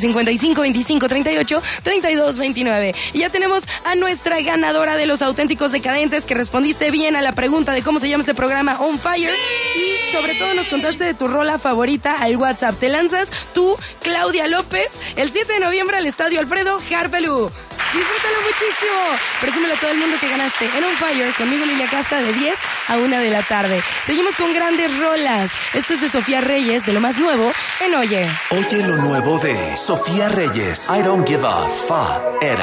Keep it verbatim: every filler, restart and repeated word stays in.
cincuenta y cinco, veinticinco, treinta y ocho, treinta y dos, veintinueve. Y ya tenemos a nuestra ganadora de los auténticos decadentes, que respondiste bien a la pregunta de cómo se llama este programa, On Fire. Y sobre todo nos contaste de tu rola favorita al WhatsApp. Te lanzas tú, Claudia López, el siete de noviembre al Estadio Alfredo Harpelú. Disfrútalo muchísimo. Presúmelo a todo el mundo que ganaste en On Fire conmigo, Lilia Casta, de diez a una de la tarde. Seguimos con grandes rolas. Esto es de Sofía Reyes, de lo más nuevo en Oye. Oye lo nuevo de Sofía Reyes. I don't give a fuck. Era.